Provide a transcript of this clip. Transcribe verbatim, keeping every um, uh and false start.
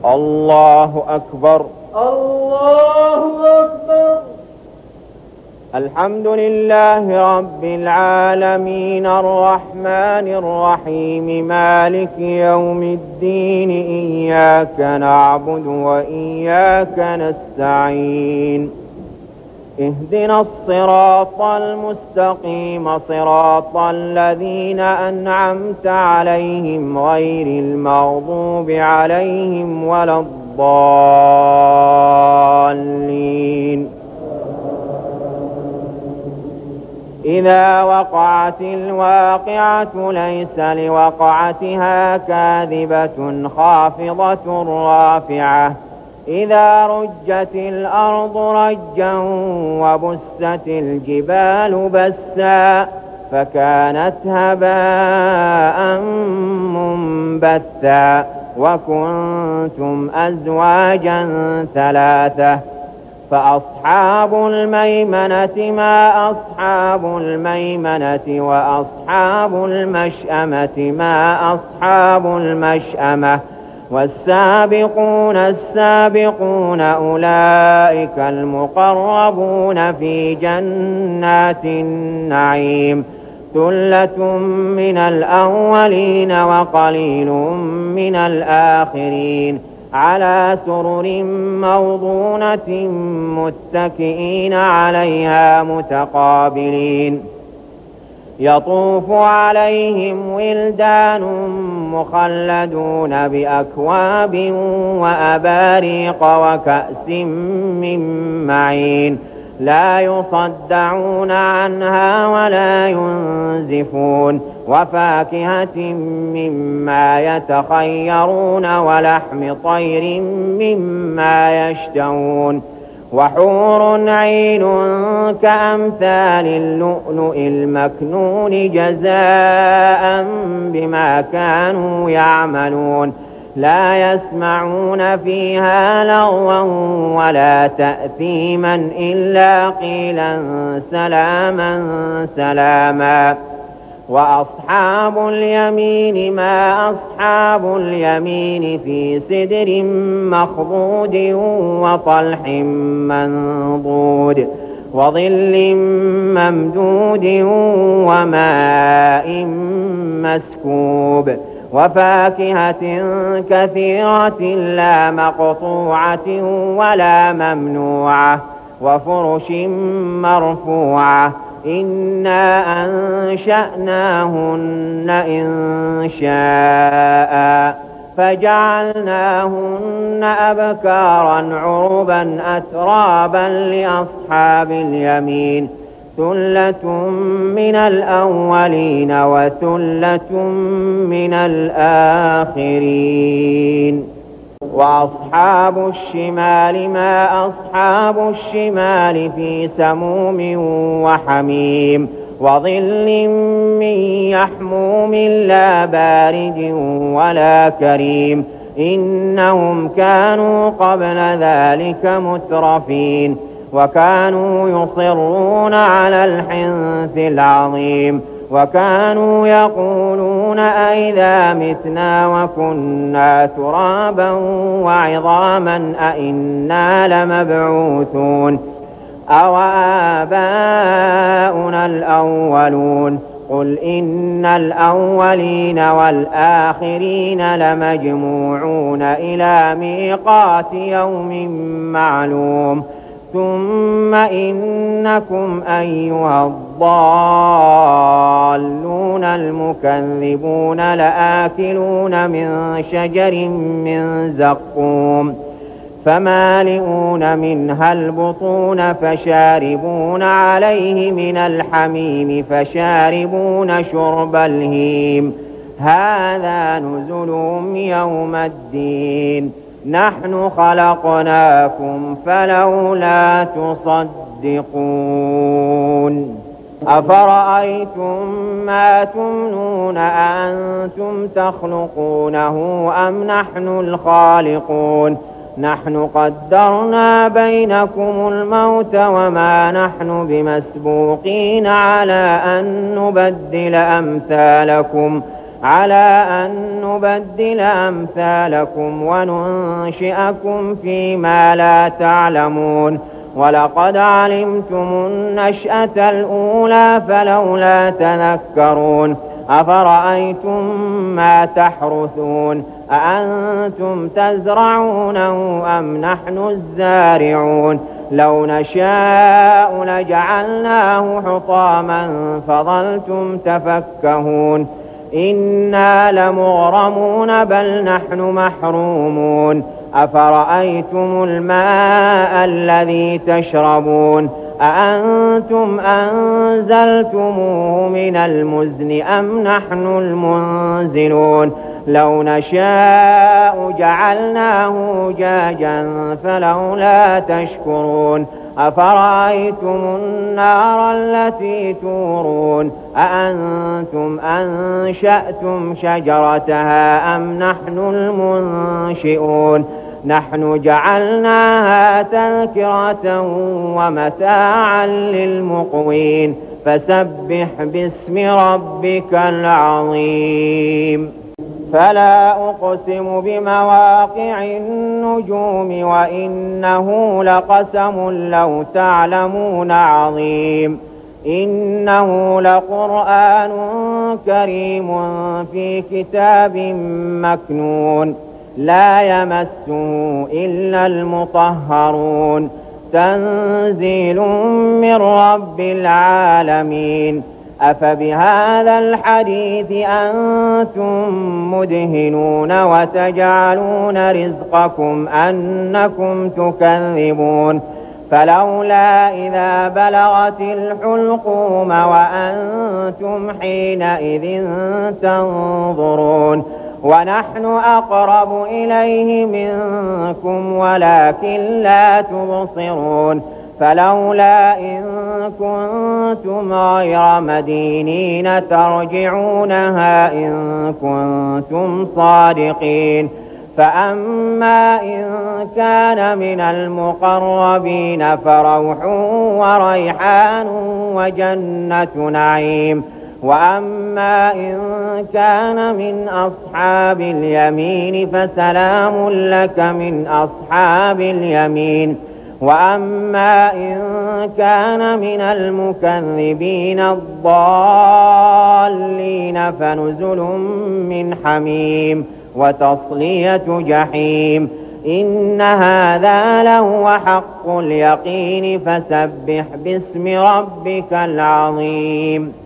الله أكبر. الله أكبر. الحمد لله رب العالمين الرحمن الرحيم مالك يوم الدين إياك نعبد وإياك نستعين اهدنا الصراط المستقيم صراط الذين أنعمت عليهم غير المغضوب عليهم ولا الضالين. إذا وقعت الواقعة ليس لوقعتها كاذبة خافضة رافعة إذا رجت الأرض رجا وبست الجبال بسا فكانت هباء منبثا وكنتم أزواجا ثلاثة فأصحاب الميمنة ما أصحاب الميمنة وأصحاب المشأمة ما أصحاب المشأمة والسابقون السابقون أولئك المقربون في جنات النعيم ثلة من الأولين وقليل من الآخرين على سرر موضونة متكئين عليها متقابلين يطوف عليهم ولدان مخلدون بأكواب وأباريق وكأس من معين لا يصدعون عنها ولا ينزفون وفاكهة مما يتخيرون ولحم طير مما يشتهون وحور عين كأمثال اللؤلؤ المكنون جزاء بما كانوا يعملون لا يسمعون فيها لغوا ولا تأثيما إلا قيلا سلاما سلاما وأصحاب اليمين ما أصحاب اليمين في سدر مخضود وطلح منضود وظل ممدود وماء مسكوب وفاكهة كثيرة لا مقطوعة ولا ممنوعة وفرش مرفوعة إنا أنشأناهن إن شاء فجعلناهن أبكارا عربا أترابا لأصحاب اليمين ثلة من الأولين وثلة من الآخرين وأصحاب الشمال ما أصحاب الشمال في سموم وحميم وظل من يحموم لا بارد ولا كريم إنهم كانوا قبل ذلك مترفين وكانوا يصرون على الحنث العظيم وكانوا يقولون أئذا متنا وكنا ترابا وعظاما أئنا لمبعوثون أو آباؤنا الأولون قل إن الأولين والآخرين لمجموعون إلى ميقات يوم معلوم ثم إنكم أيها الضالون المكذبون لآكلون من شجر من زقوم فمالئون منها البطون فشاربون عليه من الحميم فشاربون شرب الهيم هذا نزلهم يوم الدين نحن خلقناكم فلولا تصدقون أفرأيتم ما تمنون أأنتم تخلقونه أم نحن الخالقون نحن قدرنا بينكم الموت وما نحن بمسبوقين على أن نبدل أمثالكم على أن نبدل أمثالكم وننشئكم فيما لا تعلمون ولقد علمتم النشأة الأولى فلولا تذكرون أفرأيتم ما تحرثون أأنتم تزرعونه أم نحن الزارعون لو نشاء لجعلناه حطاما فظلتم تفكهون إنا لمغرمون بل نحن محرومون أفرأيتم الماء الذي تشربون أأنتم أنزلتموه من المزن أم نحن المنزلون لو نشاء جعلناه أجاجا فلولا تشكرون أفرأيتم النار التي تورون أأنتم أنشأتم شجرتها أم نحن المنشئون نحن جعلناها تذكرة ومتاعا للمقوين فسبح باسم ربك العظيم فلا أقسم بمواقع النجوم وإنه لقسم لو تعلمون عظيم إنه لقرآن كريم في كتاب مكنون لا يمسه إلا المطهرون تنزيل من رب العالمين أفبهذا الحديث أنتم مدهنون وتجعلون رزقكم أنكم تكذبون فلولا إذا بلغت الحلقوم وأنتم حينئذ تنظرون ونحن أقرب إليه منكم ولكن لا تبصرون فلولا إن كنتم غير مدينين ترجعونها إن كنتم صادقين فأما إن كان من المقربين فروح وريحان وجنة نعيم وأما إن كان من أصحاب اليمين فسلام لك من أصحاب اليمين وأما إن كان من المكذبين الضالين فنزل من حميم وتصلية جحيم إن هذا لهو حق اليقين فسبح باسم ربك العظيم